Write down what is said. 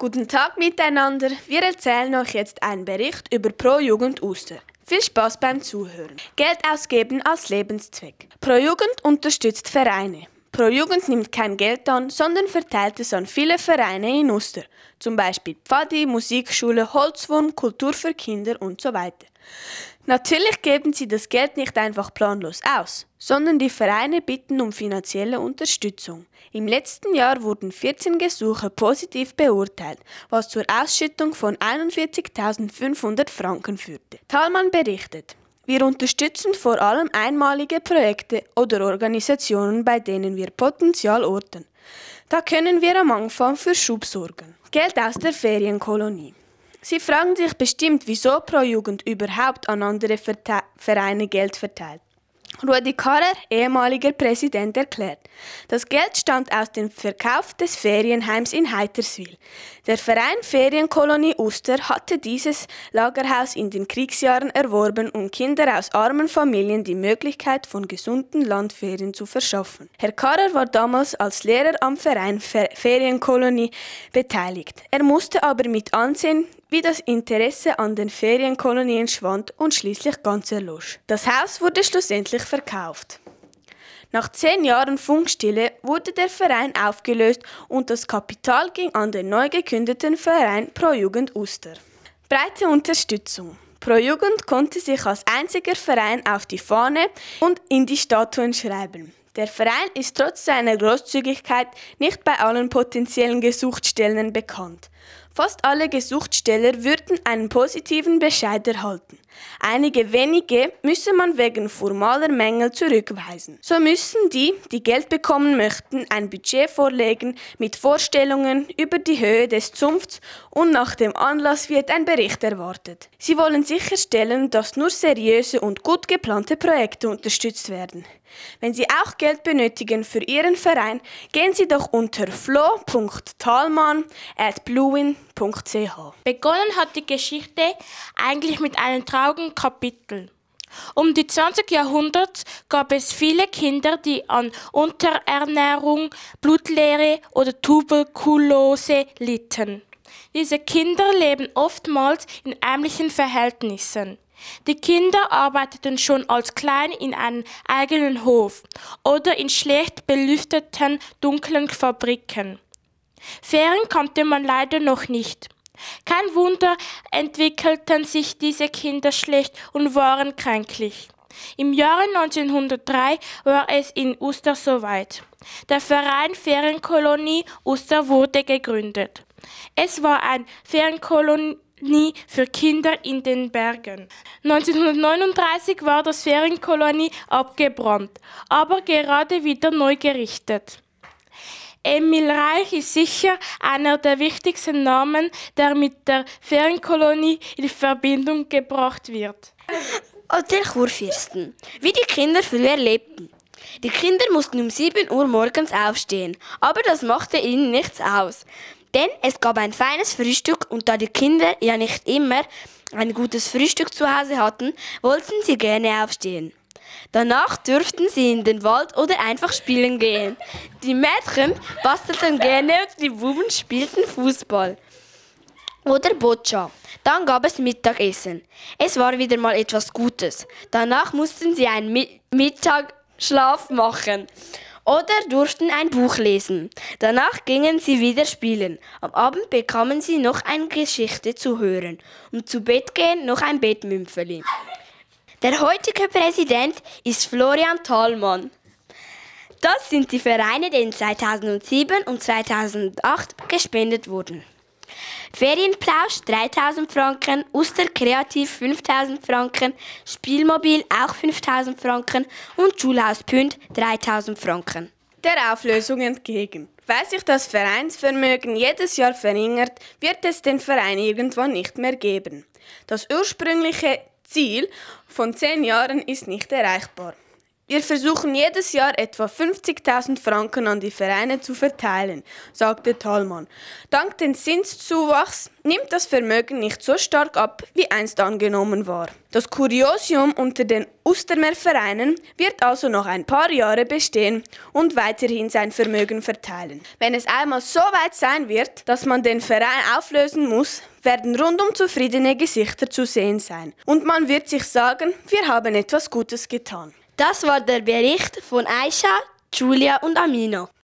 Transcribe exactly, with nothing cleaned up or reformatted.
Guten Tag miteinander. Wir erzählen euch jetzt einen Bericht über Pro Jugend Uster. Viel Spaß beim Zuhören. Geld ausgeben als Lebenszweck. Pro Jugend unterstützt Vereine. Pro Jugend nimmt kein Geld an, sondern verteilt es an viele Vereine in Uster. Zum Beispiel Pfadi, Musikschule, Holzwurm, Kultur für Kinder und so weiter. Natürlich geben sie das Geld nicht einfach planlos aus, sondern die Vereine bitten um finanzielle Unterstützung. Im letzten Jahr wurden vierzehn Gesuche positiv beurteilt, was zur Ausschüttung von einundvierzigtausendfünfhundert Franken führte. Thalmann berichtet: Wir unterstützen vor allem einmalige Projekte oder Organisationen, bei denen wir Potenzial orten. Da können wir am Anfang für Schub sorgen. Geld aus der Ferienkolonie. Sie fragen sich bestimmt, wieso Pro Jugend überhaupt an andere Verte- Vereine Geld verteilt. Rudi Karrer, ehemaliger Präsident, erklärt: Das Geld stammt aus dem Verkauf des Ferienheims in Heiterswil. Der Verein Ferienkolonie Uster hatte dieses Lagerhaus in den Kriegsjahren erworben, um Kinder aus armen Familien die Möglichkeit von gesunden Landferien zu verschaffen. Herr Karrer war damals als Lehrer am Verein Fer- Ferienkolonie beteiligt. Er musste aber mit ansehen, wie das Interesse an den Ferienkolonien schwand und schließlich ganz erlosch. Das Haus wurde schlussendlich verkauft. Nach zehn Jahren Funkstille wurde der Verein aufgelöst und das Kapital ging an den neu gekündeten Verein Pro Jugend Uster. Breite Unterstützung. Pro Jugend konnte sich als einziger Verein auf die Fahne und in die Statuen schreiben: Der Verein ist trotz seiner Großzügigkeit nicht bei allen potenziellen Gesuchstellern bekannt. Fast alle Gesuchsteller würden einen positiven Bescheid erhalten. Einige wenige müsse man wegen formaler Mängel zurückweisen. So müssen die, die Geld bekommen möchten, ein Budget vorlegen mit Vorstellungen über die Höhe des Zunfts und nach dem Anlass wird ein Bericht erwartet. Sie wollen sicherstellen, dass nur seriöse und gut geplante Projekte unterstützt werden. Wenn Sie auch Geld benötigen für Ihren Verein, gehen Sie doch unter flo punkt thalmann at bluewin punkt c h. Begonnen hat die Geschichte eigentlich mit einem traurigen Kapitel. Um die zwanzigsten Jahrhunderts gab es viele Kinder, die an Unterernährung, Blutleere oder Tuberkulose litten. Diese Kinder leben oftmals in ärmlichen Verhältnissen. Die Kinder arbeiteten schon als klein in einem eigenen Hof oder in schlecht belüfteten, dunklen Fabriken. Ferien kannte man leider noch nicht. Kein Wunder entwickelten sich diese Kinder schlecht und waren kränklich. Im Jahre neunzehnhundertdrei war es in Uster soweit. Der Verein Ferienkolonie Uster wurde gegründet. Es war eine Ferienkolonie für Kinder in den Bergen. neunzehnhundertneununddreißig war das Ferienkolonie abgebrannt, aber gerade wieder neu gerichtet. Emil Reich ist sicher einer der wichtigsten Namen, der mit der Ferienkolonie in Verbindung gebracht wird. Hotel Kurfürsten. Wie die Kinder früher lebten. Die Kinder mussten um sieben Uhr morgens aufstehen, aber das machte ihnen nichts aus. Denn es gab ein feines Frühstück und da die Kinder ja nicht immer ein gutes Frühstück zu Hause hatten, wollten sie gerne aufstehen. Danach durften sie in den Wald oder einfach spielen gehen. Die Mädchen bastelten gerne und die Buben spielten Fußball oder Boccia. Dann gab es Mittagessen. Es war wieder mal etwas Gutes. Danach mussten sie einen Mi- Mittagsschlaf machen oder durften ein Buch lesen. Danach gingen sie wieder spielen. Am Abend bekamen sie noch eine Geschichte zu hören und zu Bett gehen noch ein Bettmümpfeli. Der heutige Präsident ist Florian Thalmann. Das sind die Vereine, die zweitausendsieben und zweitausendacht gespendet wurden. Ferienplausch dreitausend Franken, Uster Kreativ fünftausend Franken, Spielmobil auch fünftausend Franken und Schulhaus Pünd dreitausend Franken. Der Auflösung entgegen. Weil sich das Vereinsvermögen jedes Jahr verringert, wird es den Verein irgendwann nicht mehr geben. Das ursprüngliche Ziel von zehn Jahren ist nicht erreichbar. Wir versuchen jedes Jahr etwa fünfzigtausend Franken an die Vereine zu verteilen, sagte Thalmann. Dank dem Zinszuwachs nimmt das Vermögen nicht so stark ab, wie einst angenommen war. Das Kuriosium unter den Ustermer-Vereinen wird also noch ein paar Jahre bestehen und weiterhin sein Vermögen verteilen. Wenn es einmal so weit sein wird, dass man den Verein auflösen muss, werden rundum zufriedene Gesichter zu sehen sein. Und man wird sich sagen, wir haben etwas Gutes getan. Das war der Bericht von Aisha, Julia und Amina.